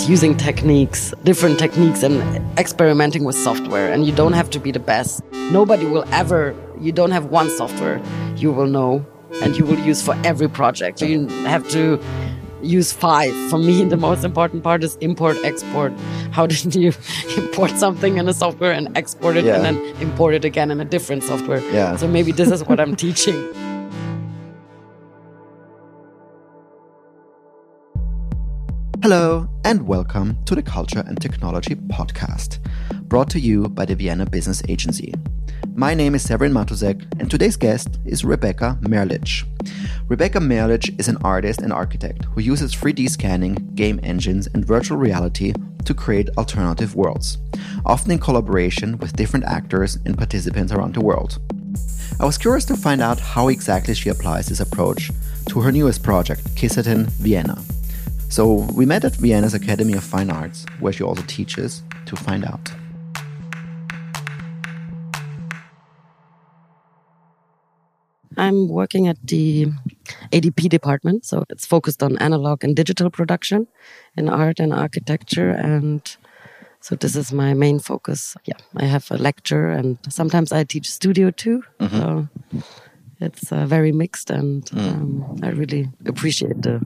using different techniques and experimenting with software. And you don't have to be the best. You don't have one software you will know and you will use for every project. You have to use 5. For me, the most important part is import, export. How did you import something in a software and export it and then import it again in a different software? Yeah. So maybe this is what I'm teaching. Hello and welcome to the Culture and Technology Podcast, brought to you by the Vienna Business Agency. My name is Severin Matusek and today's guest is Rebecca Merlich. Rebecca Merlich is an artist and architect who uses 3D scanning, game engines and virtual reality to create alternative worlds, often in collaboration with different actors and participants around the world. I was curious to find out how exactly she applies this approach to her newest project, Kisaten Vienna. So we met at Vienna's Academy of Fine Arts, where she also teaches, to find out. I'm working at the ADP department, so it's focused on analog and digital production in art and architecture, and so this is my main focus. Yeah, I have a lecture and sometimes I teach studio too. Mm-hmm. So it's very mixed, and I really appreciate the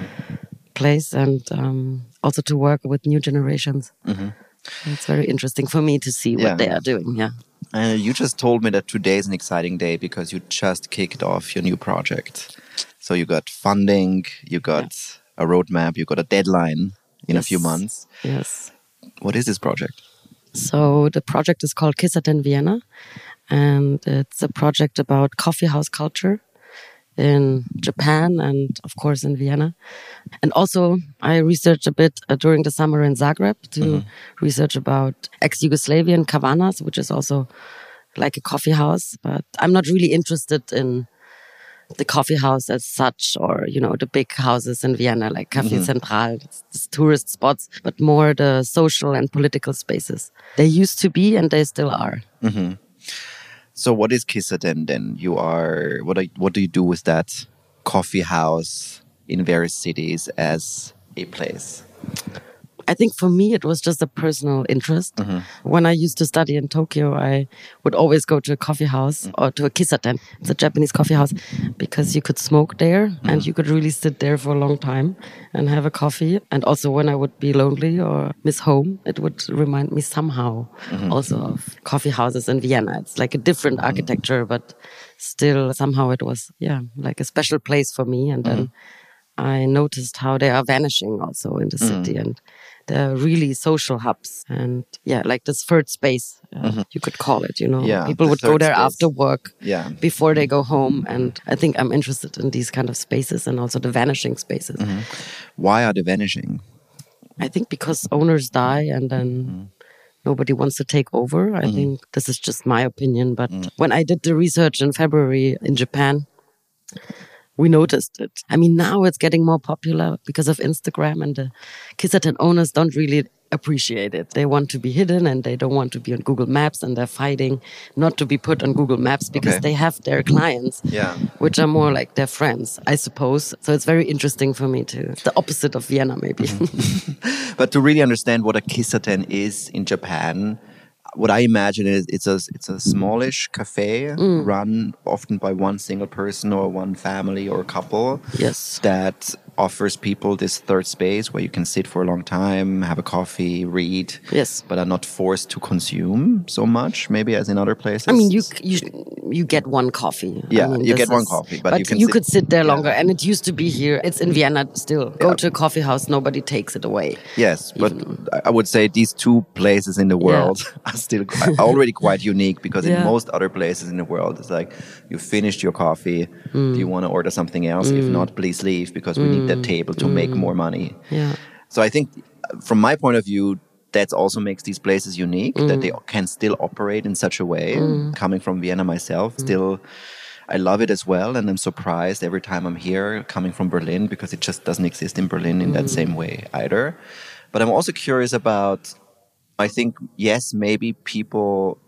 place and also to work with new generations. Mm-hmm. It's very interesting for me to see what they are doing. Yeah. You just told me that today is an exciting day because you just kicked off your new project. So you got funding, you got a roadmap, you got a deadline in a few months. Yes. What is this project? So the project is called Kisaten Vienna, and it's a project about coffee house culture in Japan and of course in Vienna. And also I researched a bit during the summer in Zagreb to research about ex-Yugoslavian kavanas, which is also like a coffee house. But I'm not really interested in the coffee house as such, or, you know, the big houses in Vienna like Café Central, it's tourist spots, but more the social and political spaces. They used to be and they still are. Mm-hmm. So what is Kisaten then? What do you do with that coffee house in various cities as a place? I think for me, it was just a personal interest. Mm-hmm. When I used to study in Tokyo, I would always go to a coffee house or to a kisaten. It's a Japanese coffee house because you could smoke there and you could really sit there for a long time and have a coffee. And also when I would be lonely or miss home, it would remind me somehow also of coffee houses in Vienna. It's like a different architecture, but still somehow it was, like a special place for me. And then I noticed how they are vanishing also in the city, and they're really social hubs, and like this third space, you could call it, you know. People would go there after work, before they go home, and I think I'm interested in these kind of spaces and also the vanishing spaces. Why are they vanishing? I think because owners die and then nobody wants to take over. I think this is just my opinion, but when I did the research in February in Japan, we noticed it. I mean, now it's getting more popular because of Instagram, and the Kisaten owners don't really appreciate it. They want to be hidden and they don't want to be on Google Maps, and they're fighting not to be put on Google Maps because they have their clients, which are more like their friends, I suppose. So it's very interesting for me it's the opposite of Vienna, maybe. But to really understand what a Kisaten is in Japan, what I imagine is it's a smallish cafe run often by one single person or one family or a couple. Yes. That offers people this third space where you can sit for a long time, have a coffee, read. Yes. But are not forced to consume so much, maybe as in other places. I mean, you get one coffee. Yeah, I mean, you get one coffee. But you could sit there longer. And it used to be here. It's in Vienna still. Go to a coffee house, nobody takes it away. Yes, but I would say these two places in the world are still already quite unique, because in most other places in the world, it's like, you finished your coffee. Do you want to order something else? If not, please leave, because we need that table to make more money. Yeah. So I think from my point of view, that also makes these places unique, that they can still operate in such a way. Coming from Vienna myself, still, I love it as well. And I'm surprised every time I'm here, coming from Berlin, because it just doesn't exist in Berlin in that same way either. But I'm also curious about, I think, yes, maybe people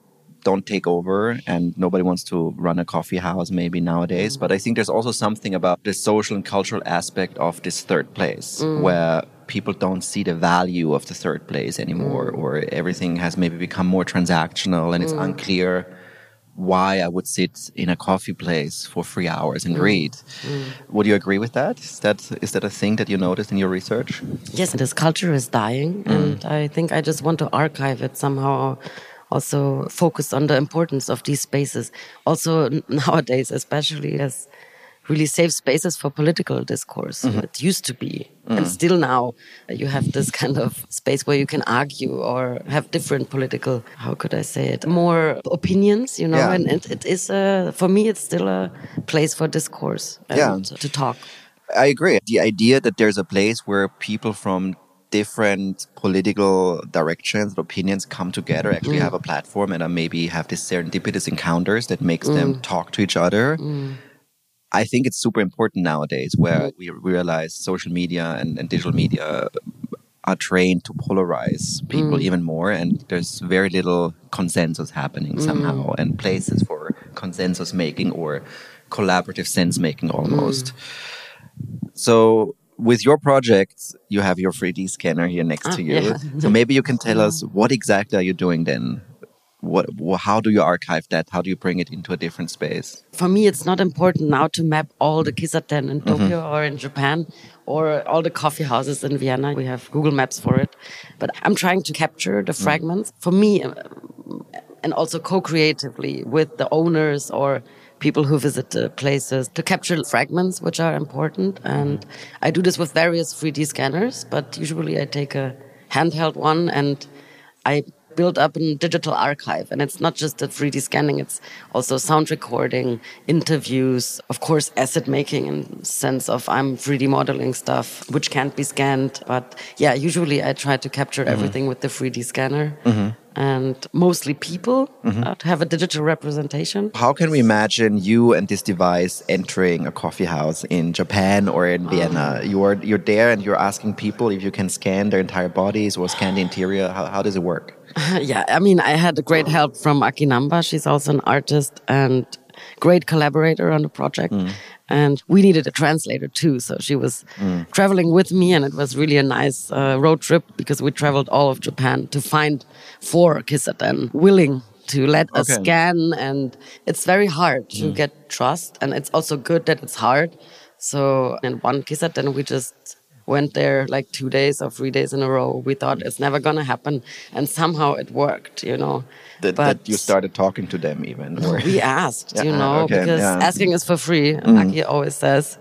don't take over, and nobody wants to run a coffee house maybe nowadays. But I think there's also something about the social and cultural aspect of this third place where people don't see the value of the third place anymore, or everything has maybe become more transactional, and it's unclear why I would sit in a coffee place for 3 hours and read. Would you agree with that? Is that a thing that you noticed in your research? Yes, this culture is dying, and I think I just want to archive it somehow. Also focus on the importance of these spaces. Also nowadays, especially as really safe spaces for political discourse. It used to be. And still now, you have this kind of space where you can argue or have different political, how could I say it, more opinions, you know. Yeah. And it is, for me, it's still a place for discourse and to talk. I agree. The idea that there's a place where people from different political directions and opinions come together, actually have a platform, and maybe have these serendipitous encounters that makes them talk to each other. I think it's super important nowadays, where we realize social media and digital media are trained to polarize people even more, and there's very little consensus happening somehow, and places for consensus making or collaborative sense making almost. So with your project, you have your 3D scanner here next to you. Yeah. So maybe you can tell us, what exactly are you doing then? How do you archive that? How do you bring it into a different space? For me, it's not important now to map all the Kissaten in Tokyo or in Japan or all the coffee houses in Vienna. We have Google Maps for it. But I'm trying to capture the fragments. For me, and also co-creatively with the owners or people who visit the places, to capture fragments which are important. And I do this with various 3D scanners, but usually I take a handheld one and I build up a digital archive. And it's not just the 3D scanning, it's also sound recording, interviews, of course, asset making in sense of I'm 3D modeling stuff, which can't be scanned. But yeah, usually I try to capture everything with the 3D scanner. And mostly people to have a digital representation. How can we imagine you and this device entering a coffee house in Japan or in Vienna? You're there and you're asking people if you can scan their entire bodies or scan the interior. How does it work? Yeah, I mean, I had a great help from Akinamba. She's also an artist and great collaborator on the project. And we needed a translator too. So she was traveling with me, and it was really a nice road trip because we traveled all of Japan to find 4 Kissaten willing to let us scan. And it's very hard to get trust. And it's also good that it's hard. So in one Kissaten, we just went there like 2 days or 3 days in a row. We thought it's never going to happen. And somehow it worked, you know. That you started talking to them even? Or? We asked, you know, because asking is for free, Aki always says.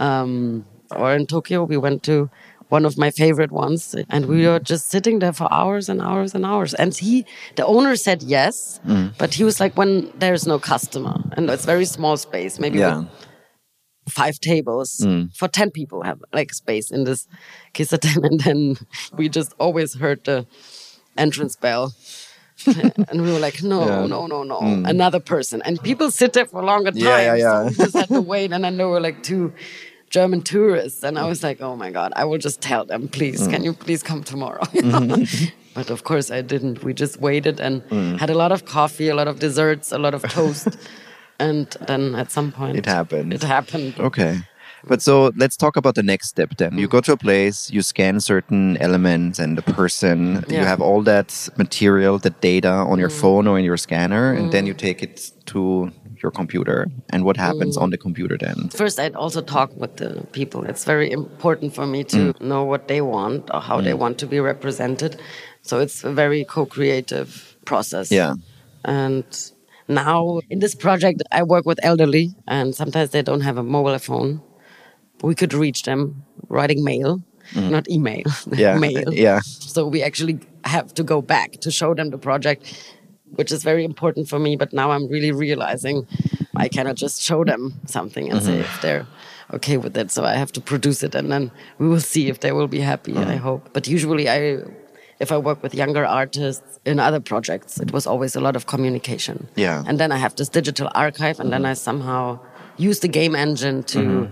Or in Tokyo, we went to one of my favorite ones, and we were just sitting there for hours and hours and hours. And the owner said yes, but he was like, when there's no customer, and it's very small space, maybe with 5 tables for 10 people have like space in this Kissaten, and then we just always heard the entrance bell. And we were like, no, another person. And people sit there for a longer time. So we just had to wait. And then there were like 2 German tourists. And I was like, oh my God, I will just tell them, please, can you please come tomorrow? You know? But of course I didn't. We just waited and had a lot of coffee, a lot of desserts, a lot of toast. And then at some point... It happened. Okay. But so let's talk about the next step then. You go to a place, you scan certain elements and the person, you have all that material, the data on your phone or in your scanner, and then you take it to your computer. And what happens on the computer then? First, I'd also talk with the people. It's very important for me to know what they want or how they want to be represented. So it's a very co-creative process. Yeah. And now in this project, I work with elderly, and sometimes they don't have a mobile phone. We could reach them writing mail, not email, mail. Yeah. So we actually have to go back to show them the project, which is very important for me. But now I'm really realizing I cannot just show them something and say if they're okay with it. So I have to produce it, and then we will see if they will be happy, I hope. But usually if I work with younger artists in other projects, it was always a lot of communication. Yeah. And then I have this digital archive, and then I somehow use the game engine to...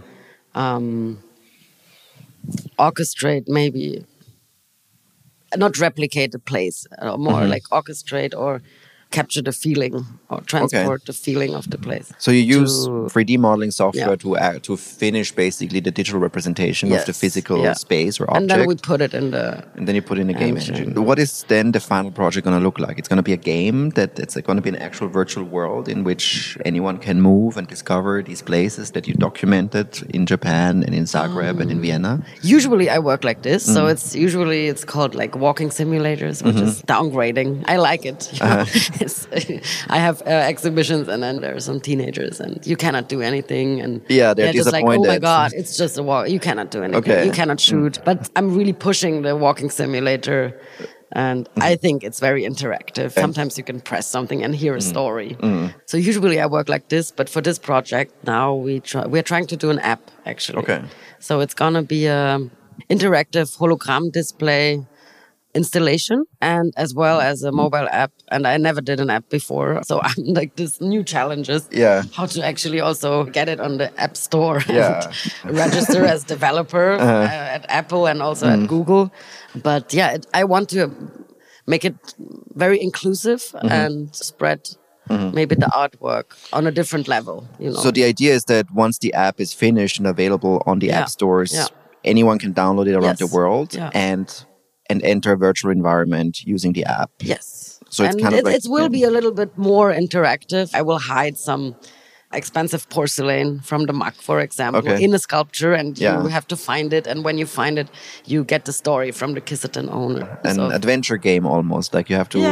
orchestrate, maybe not replicate the place, more like orchestrate or capture the feeling or transport the feeling of the place. So you use 3D modeling software to finish basically the digital representation of the physical space or object. And then we put it in the... And then you put in a game engine. What is then the final project going to look like? It's going to be a game it's going to be an actual virtual world in which anyone can move and discover these places that you documented in Japan and in Zagreb and in Vienna? Usually I work like this. So it's called like walking simulators, which is downgrading. I like it. You know? I have exhibitions and then there are some teenagers and you cannot do anything. And they're just like, disappointed. oh my God, it's just a walk. You cannot do anything. Okay. You cannot shoot. But I'm really pushing the walking simulator. And I think it's very interactive. Sometimes you can press something and hear a story. So usually I work like this. But for this project now, we're trying to do an app, actually. Okay. So it's going to be an interactive hologram display installation and as well as a mobile app. And I never did an app before. So I'm like this new challenges. How to actually also get it on the App Store and register as developer at Apple and also at Google. But I want to make it very inclusive and spread maybe the artwork on a different level. You know? So the idea is that once the app is finished and available on the app stores, anyone can download it around the world and enter a virtual environment using the app. Yes. So it's kind of like... It will be a little bit more interactive. I will hide some expensive porcelain from the MAC, for example, in a sculpture, and you have to find it. And when you find it, you get the story from the Kissaten owner. An adventure game almost, like you have to...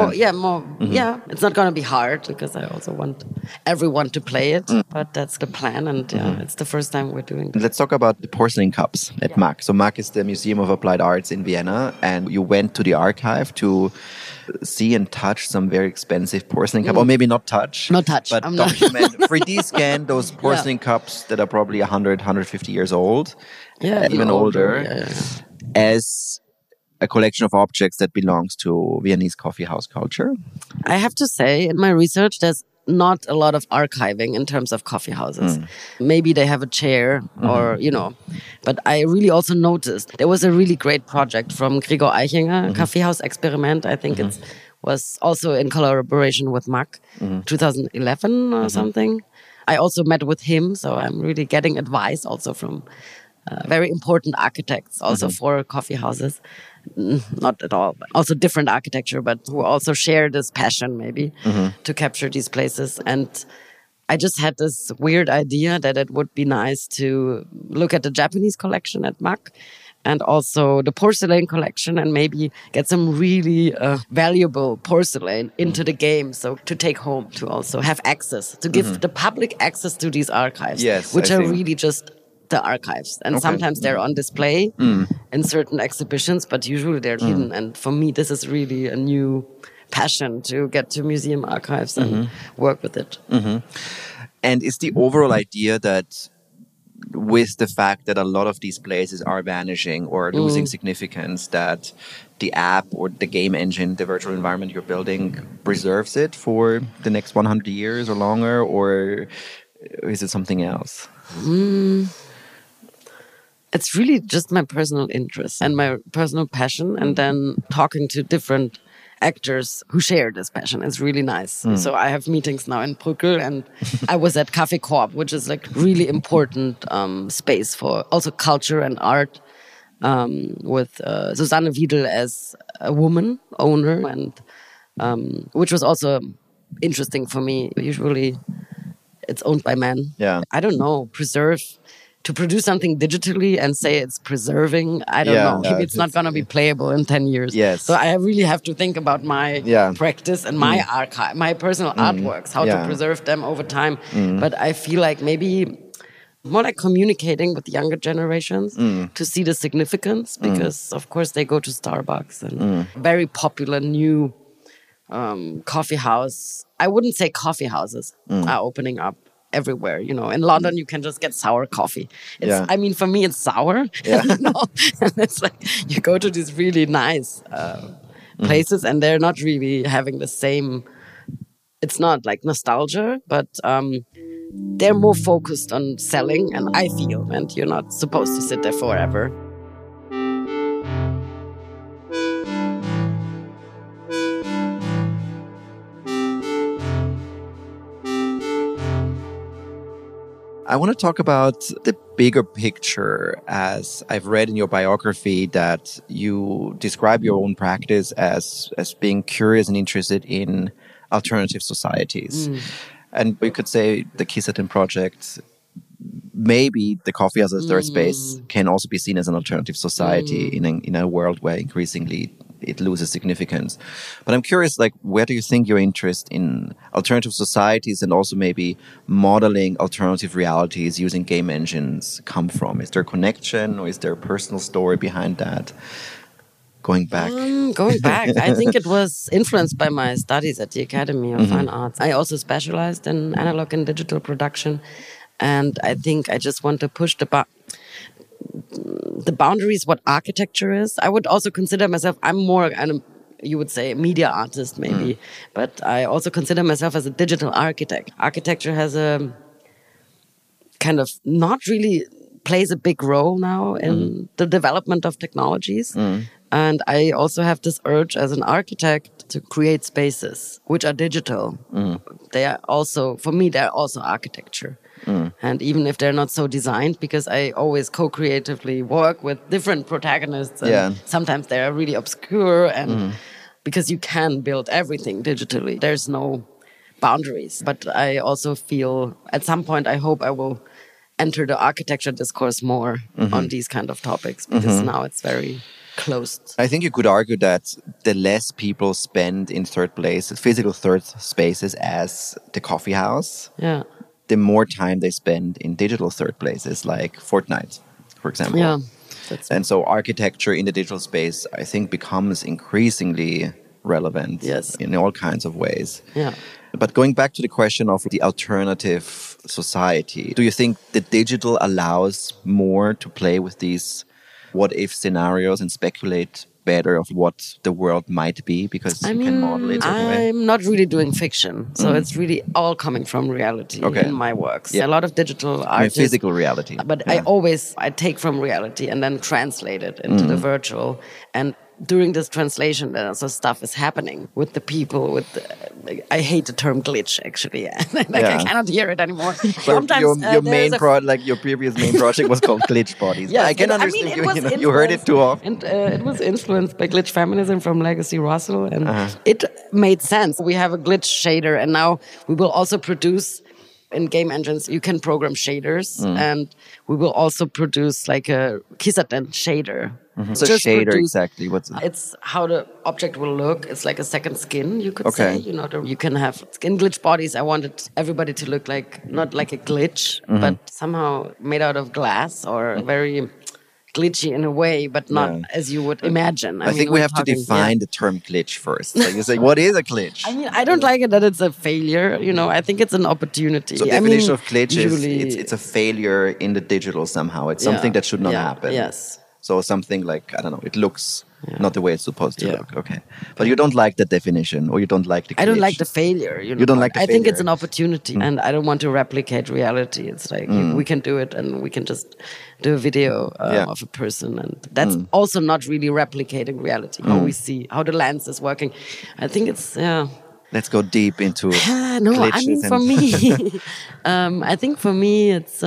It's not going to be hard because I also want everyone to play it, but that's the plan, and it's the first time we're doing this. Let's talk about the porcelain cups at MAC. So MAC is the Museum of Applied Arts in Vienna, and you went to the archive to see and touch some very expensive porcelain cup, or maybe not touch, but document, 3D scan those porcelain cups that are probably 100, 150 years old, even older, as a collection of objects that belongs to Viennese coffee house culture. I have to say, in my research, there's not a lot of archiving in terms of coffee houses. Maybe they have a chair or, but I really also noticed there was a really great project from Gregor Eichinger, Kaffeehaus Experiment. I think it was also in collaboration with MAC, 2011 or something. I also met with him, so I'm really getting advice also from very important architects also for coffee houses. Not at all, but also different architecture, but who also share this passion maybe to capture these places. And I just had this weird idea that it would be nice to look at the Japanese collection at MAC and also the porcelain collection and maybe get some really valuable porcelain into the game. So to take home, to also have access, to give the public access to these archives, which are really just the archives. And sometimes they're on display in certain exhibitions, but usually they're hidden. And for me, this is really a new passion to get to museum archives and work with it. And is the overall idea that with the fact that a lot of these places are vanishing or losing significance, that the app or the game engine, the virtual environment you're building, preserves it for the next 100 years or longer, or is it something else? It's really just my personal interest and my personal passion, and then talking to different actors who share this passion. It's really nice. So I have meetings now in Brügel, and I was at Café Korb, which is like really important space for also culture and art, with Susanne Wiedel as a woman owner, and which was also interesting for me. Usually it's owned by men. I don't know, to produce something digitally and say it's preserving, I don't know. Maybe it's not going to be playable in 10 years. So I really have to think about my practice and my archive, my personal artworks, how to preserve them over time. But I feel like maybe more like communicating with younger generations to see the significance, because of course they go to Starbucks and very popular new coffee house. I wouldn't say coffee houses are opening up everywhere. In London you can just get sour coffee. I mean, for me it's sour. And it's like you go to these really nice places and they're not really having the same. It's not like nostalgia, but they're more focused on selling, and I feel, and you're not supposed to sit there forever. I want to talk about the bigger picture, as I've read in your biography that you describe your own practice as being curious and interested in alternative societies. And we could say the Kisaten project, maybe the coffee as a third space, can also be seen as an alternative society in a world where increasingly it loses significance. But I'm curious, like, where do you think your interest in alternative societies and also maybe modeling alternative realities using game engines come from? Is there a connection, or is there a personal story behind that? Going back, I think it was influenced by my studies at the Academy of Fine Arts. I also specialized in analog and digital production, and I think I just want to push the boundaries what architecture is. I would also consider myself, I'm more you would say a media artist maybe, but I also consider myself as a digital architect. Architecture has a kind of not really plays a big role now in the development of technologies. And I also have this urge as an architect to create spaces which are digital. They are also, for me, they're also architecture. And even if they're not so designed, because I always co-creatively work with different protagonists, and sometimes they're really obscure, and because you can build everything digitally, there's no boundaries. But I also feel at some point, I hope I will enter the architecture discourse more on these kind of topics, because now it's very closed. I think you could argue that the less people spend in physical third spaces as the coffee house, the more time they spend in digital third places like Fortnite, for example. Yeah. And so architecture in the digital space, I think, becomes increasingly relevant in all kinds of ways. Yeah. But going back to the question of the alternative society, do you think the digital allows more to play with these what-if scenarios and speculate better of what the world might be, because you can model it? I'm not really doing fiction, so it's really all coming from reality in my works. A lot of digital art, physical reality. But I take from reality and then translate it into the virtual. And during this translation, also stuff is happening with the people. I hate the term glitch, actually. I cannot hear it anymore. Sometimes your previous main project was called Glitch Bodies. I can understand. You heard it too often. And it was influenced by glitch feminism from Legacy Russell, and it made sense. We have a glitch shader, and now we will also produce. In game engines, you can program shaders, and we will also produce like a Kisaten shader. So shader, exactly. It's how the object will look. It's like a second skin, you could say. You know, you can have in glitch bodies. I wanted everybody to look like not like a glitch, but somehow made out of glass or very glitchy in a way, but not as you would imagine. I think we have to define the term glitch first. Like you say, what is a glitch? I mean, I don't like it that it's a failure. You know, I think it's an opportunity. So the definition of glitch is it's a failure in the digital somehow. It's something that should not happen. Yes. So something like, I don't know, it looks not the way it's supposed to look. Okay. But you don't like that definition, or you don't like the glitch. I don't like the failure. You don't like the failure. I think it's an opportunity, and I don't want to replicate reality. It's like we can do it, and we can just do a video of a person, and that's also not really replicating reality. How we see, how the lens is working. I think it's Let's go deep into glitches. I mean, for me, I think for me it's.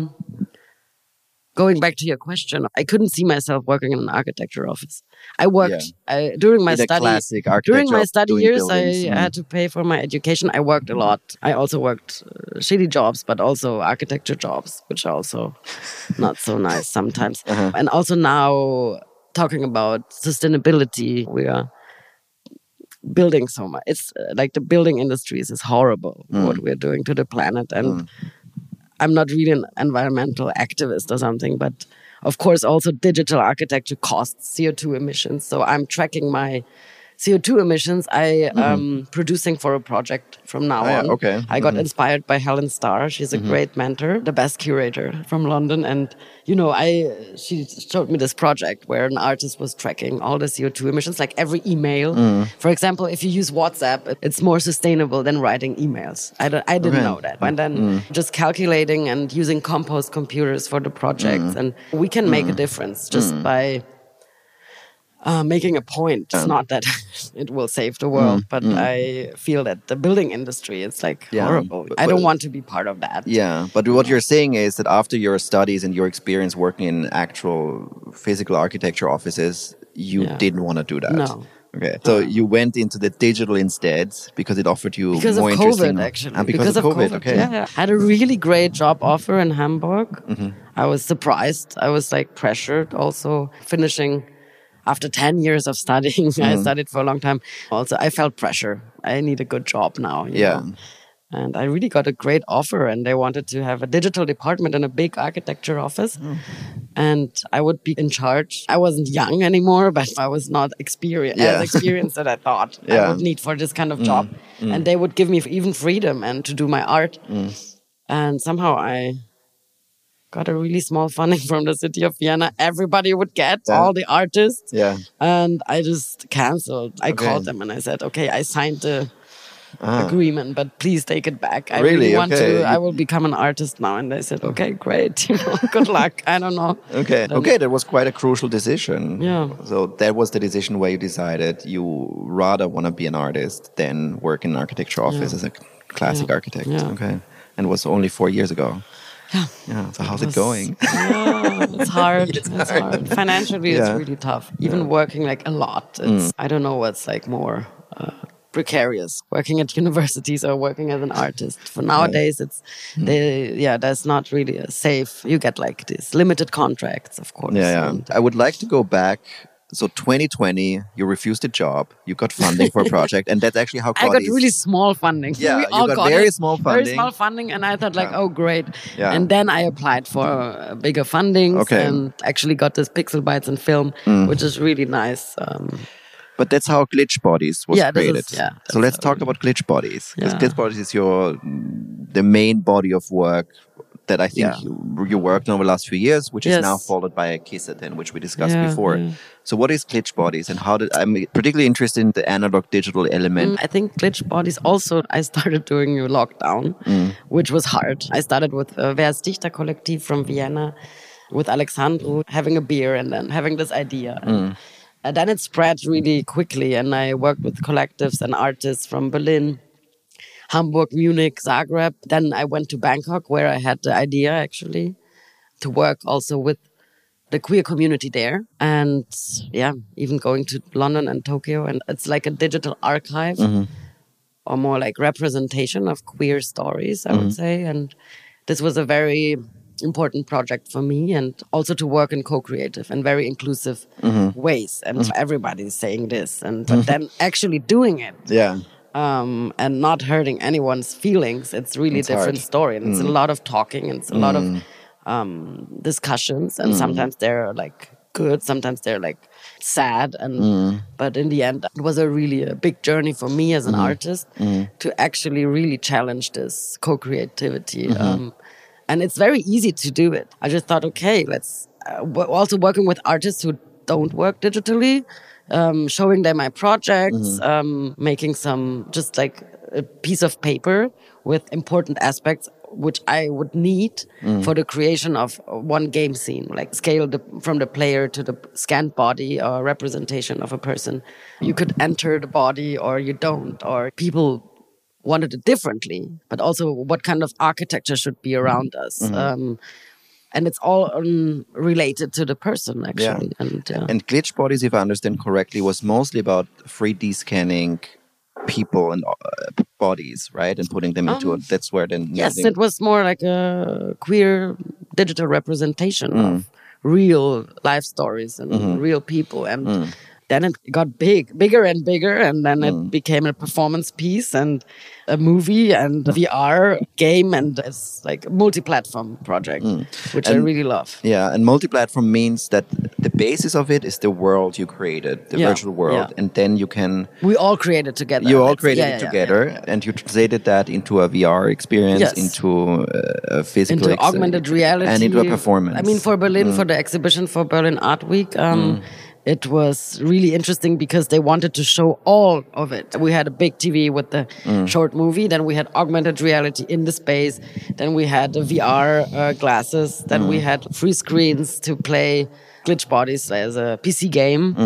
Going back to your question, I couldn't see myself working in an architecture office. I worked during my study. During my study years, I had to pay for my education. I worked a lot. I also worked shitty jobs, but also architecture jobs, which are also not so nice sometimes. And also now talking about sustainability, we are building so much. It's like the building industries is horrible what we're doing to the planet, and I'm not really an environmental activist or something, but of course also digital architecture costs CO2 emissions. So I'm tracking my CO2 emissions. I producing for a project from now on. Okay. I got inspired by Helen Starr. She's a great mentor, the best curator from London. And, you know, she showed me this project where an artist was tracking all the CO2 emissions, like every email. For example, if you use WhatsApp, it's more sustainable than writing emails. I didn't know that. And then just calculating and using compost computers for the projects. And we can make a difference just by making a point. It's not that it will save the world, but I feel that the building industry is like horrible. I don't want to be part of that. Yeah, but what you're saying is that after your studies and your experience working in actual physical architecture offices, you didn't want to do that. No. Okay, so you went into the digital instead because it offered you because more of interesting... COVID, actually. And because of COVID, okay. Yeah. I had a really great job offer in Hamburg. I was surprised. I was like pressured also finishing after 10 years of studying. I studied for a long time. Also, I felt pressure. I need a good job now. You know? And I really got a great offer, and they wanted to have a digital department in a big architecture office. And I would be in charge. I wasn't young anymore, but I was not as experienced as I thought I would need for this kind of job. And they would give me even freedom and to do my art. And somehow I got a really small funding from the city of Vienna. Everybody would get, all the artists. And I just canceled. I called them and I said, okay, I signed the agreement, but please take it back. I really want to. I will become an artist now. And they said, okay, great. Good luck. I don't know. Okay, that was quite a crucial decision. Yeah. So that was the decision where you decided you rather want to be an artist than work in an architecture office as a classic architect. Okay. And it was only 4 years ago. Yeah. So how's it going? It's hard. It's hard. Financially, it's really tough. Even working like a lot. It's I don't know what's like more precarious, working at universities or working as an artist. For nowadays, it's that's not really a safe. You get like these limited contracts, of course. I would like to go back. So 2020, you refused a job, you got funding for a project, and that's actually how I got really small funding. Yeah, we all got very small funding. Very small funding, and I thought like, oh, great. Yeah. And then I applied for bigger fundings and actually got this Pixel Bytes and film, which is really nice. But that's how Glitch Bodies was created. So let's talk about Glitch Bodies. Because Glitch Bodies is the main body of work that I think you worked on over the last few years, which is now followed by a Kisaten, which we discussed before. So what is Glitch Bodies, and I'm particularly interested in the analog digital element. I think Glitch Bodies also, I started during your lockdown, which was hard. I started with Vers Dichter Kollektiv from Vienna, with Alexandru, having a beer and then having this idea. And then it spread really quickly, and I worked with collectives and artists from Berlin, Hamburg, Munich, Zagreb. Then I went to Bangkok, where I had the idea actually to work also with the queer community there. And even going to London and Tokyo. And it's like a digital archive or more like representation of queer stories, I would say. And this was a very important project for me, and also to work in co-creative and very inclusive ways. And everybody's saying this, but then actually doing it. And not hurting anyone's feelings. It's really a different story. And it's a lot of talking, and it's a lot of discussions. And sometimes they're like good, sometimes they're like sad. And but in the end, it was a big journey for me as an artist to actually really challenge this co-creativity. And it's very easy to do it. I just thought, okay, let's also working with artists who don't work digitally. Showing them my projects, making some just like a piece of paper with important aspects which I would need for the creation of one game scene, like scale from the player to the scanned body or representation of a person. You could enter the body or you don't, or people wanted it differently, but also what kind of architecture should be around us. And it's all related to the person, actually. And Glitch Bodies, if I understand correctly, was mostly about 3D scanning people and bodies, right? And putting them into it. That's where then... Yes, it was more like a queer digital representation of real life stories and real people. And then it got bigger and bigger, and then it became a performance piece and a movie and a VR game, and it's like a multi-platform project, which I really love. Yeah, and multi-platform means that the basis of it is the world you created, the virtual world, and then you can... We all created together. You all created it together, and you translated that into a VR experience, into a physical... Into augmented reality. And into a performance. I mean, for Berlin, for the exhibition for Berlin Art Week... It was really interesting because they wanted to show all of it. We had a big TV with the short movie. Then we had augmented reality in the space. Then we had the VR glasses. Then we had free screens to play Glitch Bodies as a PC game.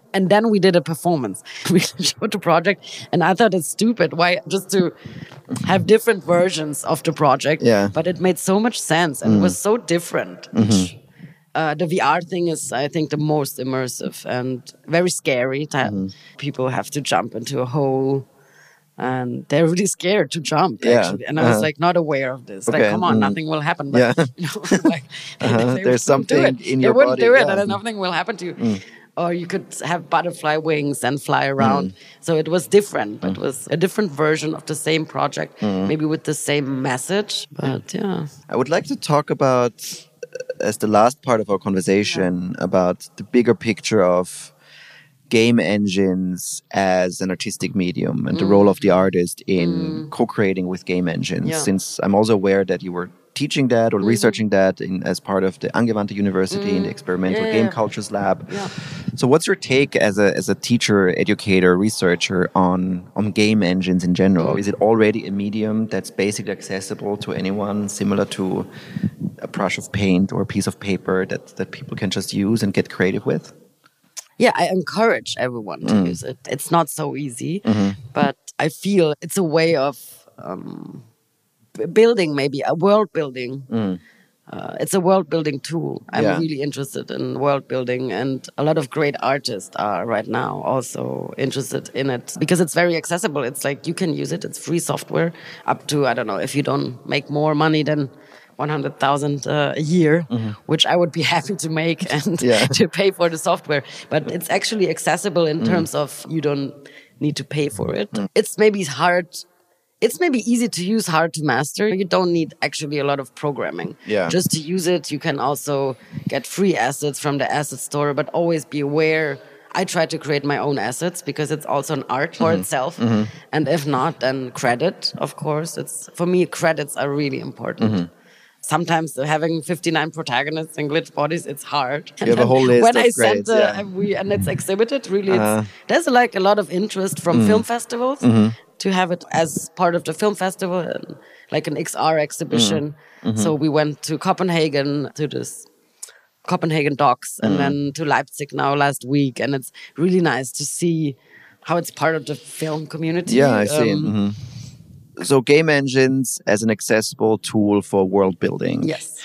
And then we did a performance. We showed the project, and I thought it's stupid. Why just to have different versions of the project? Yeah. But it made so much sense, and it was so different. The VR thing is, I think, the most immersive and very scary. That people have to jump into a hole, and they're really scared to jump. Actually, and I was like not aware of this. Like, come on, nothing will happen. But you know, like, there's something in your body. They wouldn't do it, and nothing will happen to you. Or you could have butterfly wings and fly around. So it was different. It was a different version of the same project, maybe with the same message. But yeah. I would like to talk about, as the last part of our conversation, about the bigger picture of game engines as an artistic medium and the role of the artist in co-creating with game engines. Since I'm also aware that you were teaching that or researching that as part of the Angewandte University in the Experimental Game Cultures Lab. So what's your take as a teacher, educator, researcher on game engines in general? Is it already a medium that's basically accessible to anyone, similar to a brush of paint or a piece of paper that people can just use and get creative with? Yeah, I encourage everyone to use it. It's not so easy, but I feel it's a way of building, maybe a world building. It's a world building tool. I'm really interested in world building, and a lot of great artists are right now also interested in it because it's very accessible. It's like you can use it. It's free software up to, I don't know, if you don't make more money than 100,000 a year, which I would be happy to make and to pay for the software. But it's actually accessible in terms of you don't need to pay for it. It's maybe hard. It's maybe easy to use, hard to master. You don't need actually a lot of programming. Just to use it, you can also get free assets from the asset store, but always be aware. I try to create my own assets because it's also an art for itself. And if not, then credit, of course. For me, credits are really important. Sometimes having 59 protagonists and glitch bodies, it's hard. You have a whole list when of I sent grades, and it's exhibited, really, there's like a lot of interest from film festivals to have it as part of the film festival, like an XR exhibition. So we went to Copenhagen to this Copenhagen Docs and then to Leipzig now last week, and it's really nice to see how it's part of the film community. Yeah, I see. So game engines as an accessible tool for world building. Yes.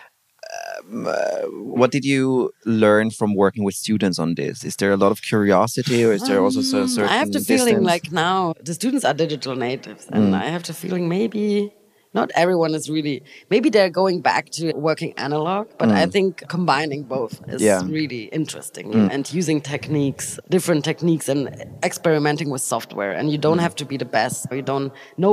What did you learn from working with students on this? Is there a lot of curiosity, or is there also a certain I have the distance? feeling like now the students are digital natives, and I have the feeling maybe not everyone is really, maybe they're going back to working analog, but I think combining both is really interesting and using different techniques and experimenting with software. And you don't have to be the best. You don't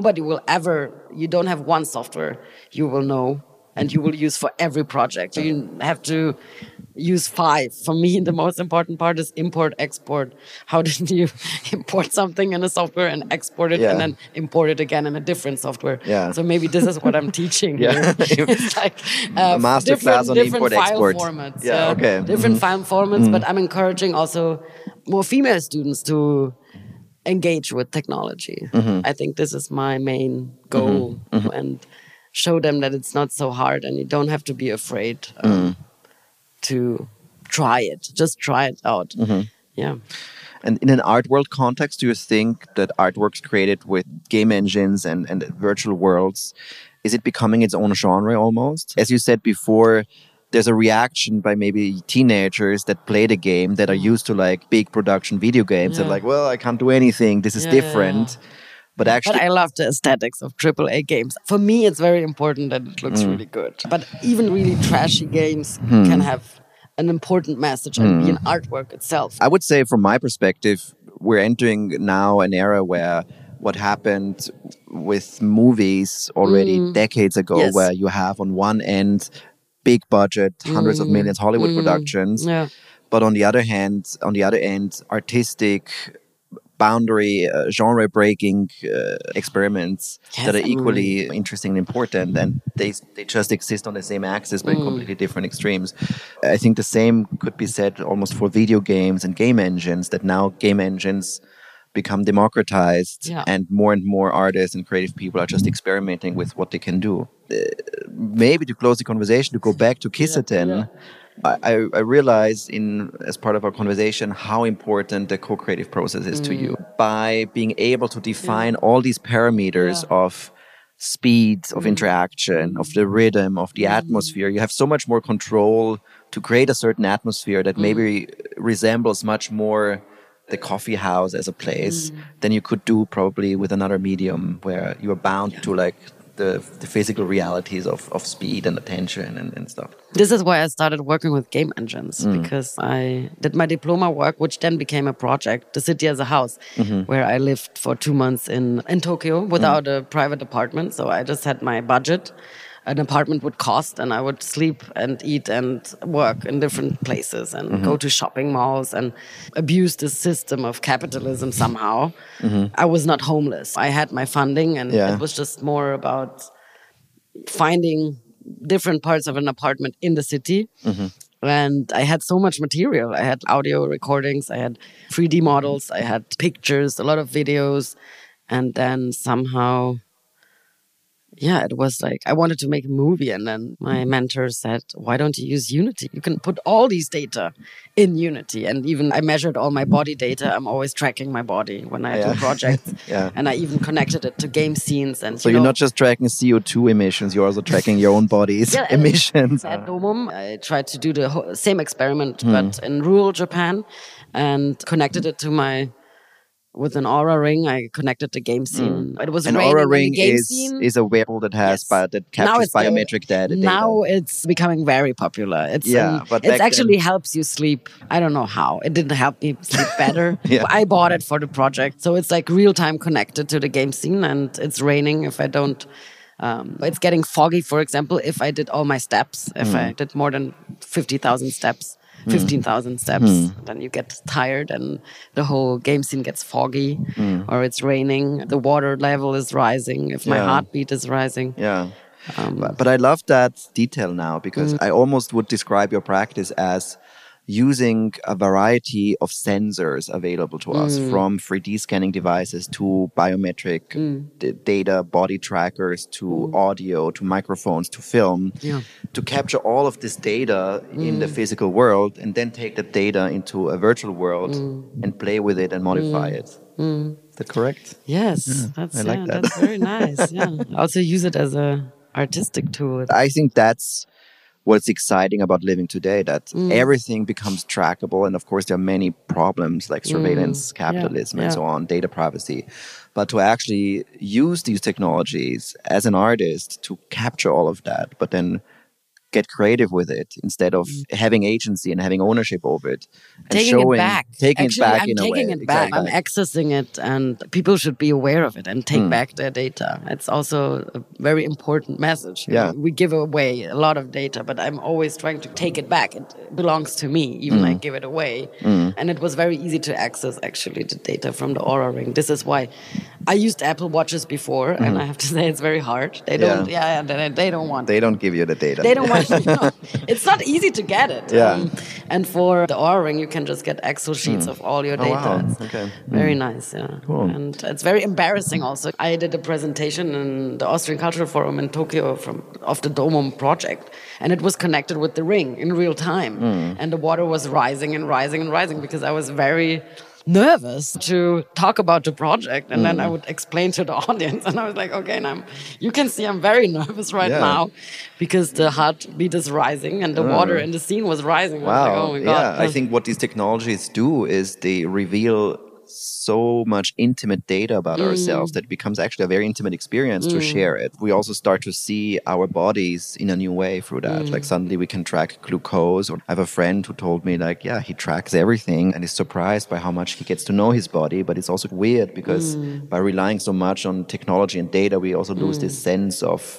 have one software you will know and you will use for every project. You have to use 5. For me, the most important part is import, export. How did you import something in a software and export it and then import it again in a different software? So maybe this is what I'm teaching here. It's like a master class on import, export. Formats. Different file formats, but I'm encouraging also more female students to engage with technology. I think this is my main goal. And show them that it's not so hard and you don't have to be afraid to try it. Just try it out. Yeah. And in an art world context, do you think that artworks created with game engines and virtual worlds, is it becoming its own genre almost? As you said before, there's a reaction by maybe teenagers that play the game that are used to like big production video games. They're like, well, I can't do anything. This is different. But I love the aesthetics of AAA games. For me, it's very important that it looks really good. But even really trashy games can have an important message and be an artwork itself. I would say from my perspective, we're entering now an era where what happened with movies already decades ago, where you have on one end, big budget, hundreds of millions Hollywood productions. But on the other end, artistic boundary, genre-breaking experiments that are equally interesting and important, and they just exist on the same axis but in completely different extremes. I think the same could be said almost for video games and game engines, that now game engines become democratized and more artists and creative people are just experimenting with what they can do. Maybe to close the conversation, to go back to Kissaten, I realize as part of our conversation how important the co-creative process is to you. By being able to define all these parameters of speed, of interaction, of the rhythm, of the atmosphere, you have so much more control to create a certain atmosphere that maybe resembles much more the coffee house as a place than you could do probably with another medium where you are bound to like the physical realities of speed and attention and stuff. This is why I started working with game engines, because I did my diploma work, which then became a project, The City as a House, where I lived for 2 months in Tokyo without a private apartment. So I just had my budget. An apartment would cost, and I would sleep and eat and work in different places and go to shopping malls and abuse the system of capitalism somehow. I was not homeless. I had my funding, and it was just more about finding different parts of an apartment in the city. And I had so much material. I had audio recordings, I had 3D models, I had pictures, a lot of videos. And then somehow... it was like, I wanted to make a movie, and then my mentor said, why don't you use Unity? You can put all these data in Unity. And even I measured all my body data. I'm always tracking my body when I do projects. And I even connected it to game scenes. And so you're not just tracking CO2 emissions, you're also tracking your own body's emissions. At Domum, I tried to do the same experiment, but in rural Japan, and connected it to with an Aura ring. I connected the game scene. It was an Aura ring is a wearable that has that captures biometric data. Now it's becoming very popular. But it actually helps you sleep. I don't know how. It didn't help me sleep better. I bought it for the project, so it's like real time connected to the game scene, and it's raining if I don't. It's getting foggy, for example, if I did all my steps. If I did more than 50,000 steps. 15,000 steps, then you get tired and the whole game scene gets foggy, or it's raining, the water level is rising, if my heartbeat is rising. But I love that detail now, because I almost would describe your practice as using a variety of sensors available to us, from 3D scanning devices to biometric data, body trackers, to audio, to microphones, to film, to capture all of this data in the physical world, and then take that data into a virtual world and play with it and modify it. Is that correct? Yes, I like that. That's very nice. Also use it as a artistic tool. I think that's what's exciting about living today, that everything becomes trackable. And of course, there are many problems like surveillance, capitalism, and so on, data privacy. But to actually use these technologies as an artist to capture all of that, but then get creative with it instead of having agency and having ownership over it. And taking it back in a way. I'm accessing it, and people should be aware of it and take back their data. It's also a very important message. We give away a lot of data, but I'm always trying to take it back. It belongs to me, even I give it away. And it was very easy to access, actually, the data from the Aura ring. This is why I used Apple Watches before, and I have to say it's very hard. They don't, they don't want. They don't give you the data. They don't want. It's not easy to get it. And for the Aura ring, you can just get Excel sheets of all your data. Wow. Very nice, Cool. And it's very embarrassing also. I did a presentation in the Austrian Cultural Forum in Tokyo of the Domum project, and it was connected with the ring in real time. And the water was rising and rising and rising, because I was very nervous to talk about the project, and then I would explain to the audience, and I was like, okay, and you can see I'm very nervous right now, because the heartbeat is rising and the water in the scene was rising. Wow. I was like, oh my God. I think what these technologies do is they reveal so much intimate data about ourselves that it becomes actually a very intimate experience to share it. We also start to see our bodies in a new way through that. Like suddenly we can track glucose. Or I have a friend who told me he tracks everything and is surprised by how much he gets to know his body. But it's also weird because by relying so much on technology and data, we also lose this sense of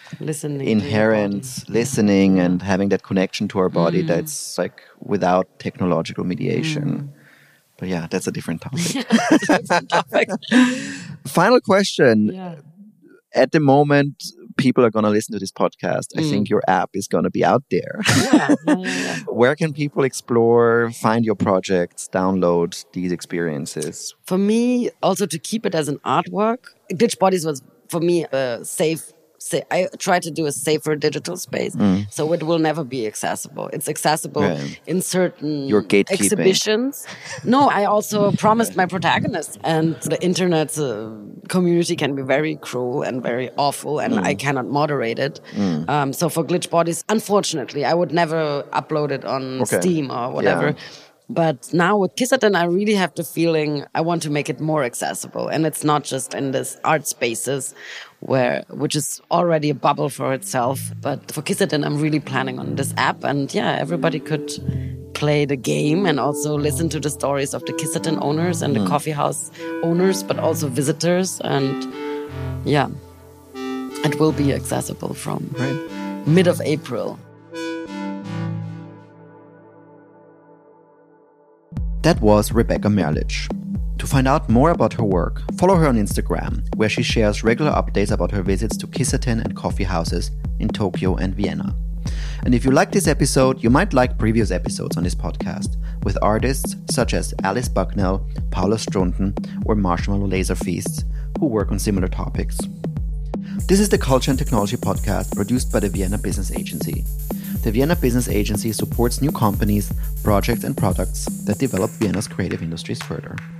inherent listening and having that connection to our body that's like without technological mediation. But yeah, that's a different topic. Final question. At the moment, people are going to listen to this podcast. I think your app is going to be out there. Where can people explore, find your projects, download these experiences? For me, also to keep it as an artwork, Glitch Bodies was, for me, a safe I try to do a safer digital space, so it will never be accessible. It's accessible in certain exhibitions. No, I also promised my protagonists, and the internet community can be very cruel and very awful, and I cannot moderate it. So for Glitch Bodies, unfortunately, I would never upload it on Steam or whatever. Yeah. But now with Kissaten, I really have the feeling I want to make it more accessible. And it's not just in this art spaces, which is already a bubble for itself. But for Kissaten, I'm really planning on this app. And yeah, everybody could play the game and also listen to the stories of the Kissaten owners and the coffee house owners, but also visitors. And yeah, it will be accessible from mid of April. That was Rebecca Merlich. To find out more about her work, follow her on Instagram, where she shares regular updates about her visits to Kissaten and coffee houses in Tokyo and Vienna. And if you like this episode, you might like previous episodes on this podcast with artists such as Alice Bucknell, Paula Strunten, or Marshmallow Laser Feasts, who work on similar topics. This is the Culture and Technology podcast produced by the Vienna Business Agency. The Vienna Business Agency supports new companies, projects, and products that develop Vienna's creative industries further.